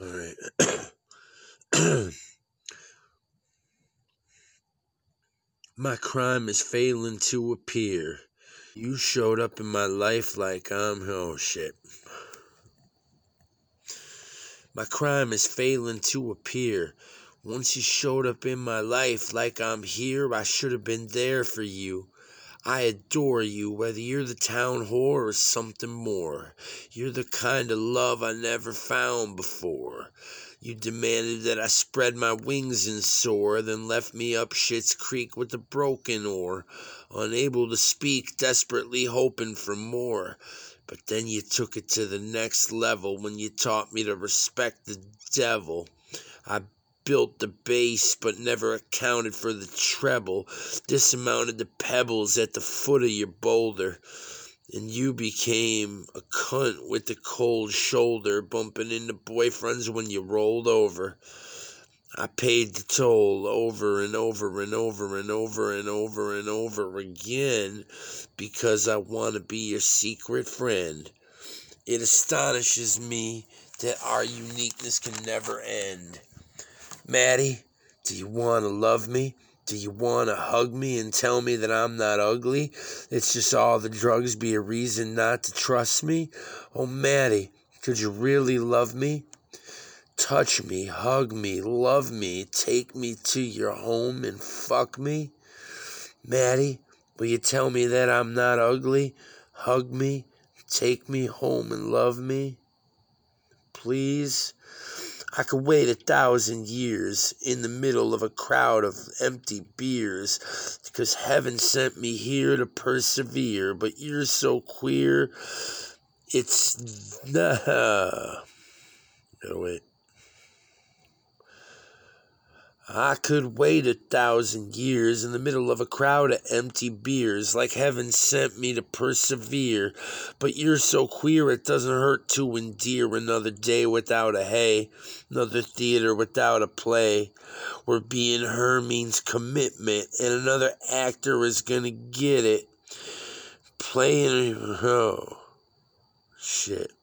All right. My crime is failing to appear. You showed up in my life like oh shit. My crime is failing to appear. Once you showed up in my life like I'm here, I should have been there for you. I adore you, whether you're the town whore or something more. You're the kind of love I never found before. You demanded that I spread my wings and soar, then left me up Shit's Creek with a broken oar, unable to speak, desperately hoping for more. But then you took it to the next level when you taught me to respect the devil. I built the bass but never accounted for the treble, dismounted the pebbles at the foot of your boulder, and you became a cunt with the cold shoulder, bumping into boyfriends when you rolled over. I paid the toll over and over and over and over and over and over again because I want to be your secret friend. It astonishes me that our uniqueness can never end. Maddie, do you want to love me? Do you want to hug me and tell me that I'm not ugly? It's just all the drugs be a reason not to trust me? Oh, Maddie, could you really love me? Touch me, hug me, love me, take me to your home and fuck me? Maddie, will you tell me that I'm not ugly? Hug me, take me home and love me? Please? I could wait 1,000 years in the middle of a crowd of empty beers, because heaven sent me here to persevere, but you're so queer, it's... Gotta wait. I could wait 1,000 years in the middle of a crowd of empty beers, like heaven sent me to persevere. But you're so queer it doesn't hurt to endear. Another day without a hey, another theater without a play, where being her means commitment, and another actor is gonna get it. Playing, oh, shit.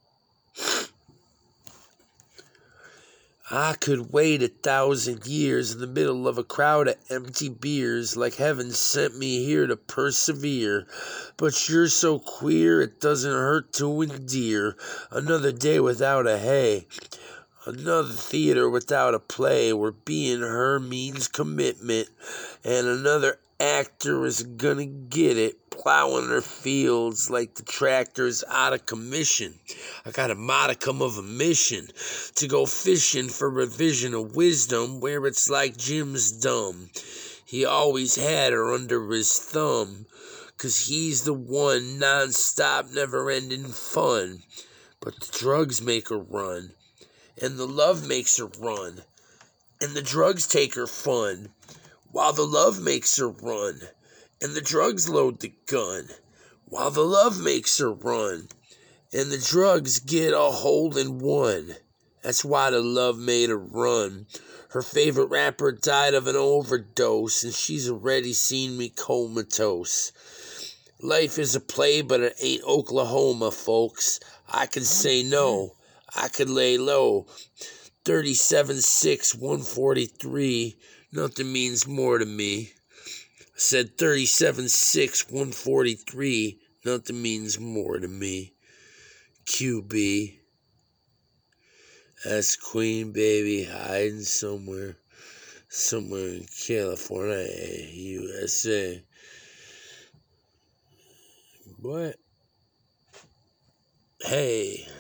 I could wait 1,000 years in the middle of a crowd of empty beers, like heaven sent me here to persevere. But you're so queer it doesn't hurt to endear. Another day without a hey, another theater without a play, where being her means commitment, and another actor is gonna get it, plowing her fields like the tractor's out of commission. I got a modicum of a mission to go fishing for revision of wisdom, where it's like Jim's dumb. He always had her under his thumb, 'cause he's the one non-stop, never-ending fun. But the drugs make her run, and the love makes her run, and the drugs take her fun, while the love makes her run, and the drugs load the gun, while the love makes her run, and the drugs get a hole in one. That's why the love made her run. Her favorite rapper died of an overdose, and she's already seen me comatose. Life is a play, but it ain't Oklahoma, folks. I can say no. I could lay low. 37-6, 143. Nothing means more to me. I said 37-6, 143. Nothing means more to me. QB. That's Queen Baby hiding somewhere in California, USA. What? Hey.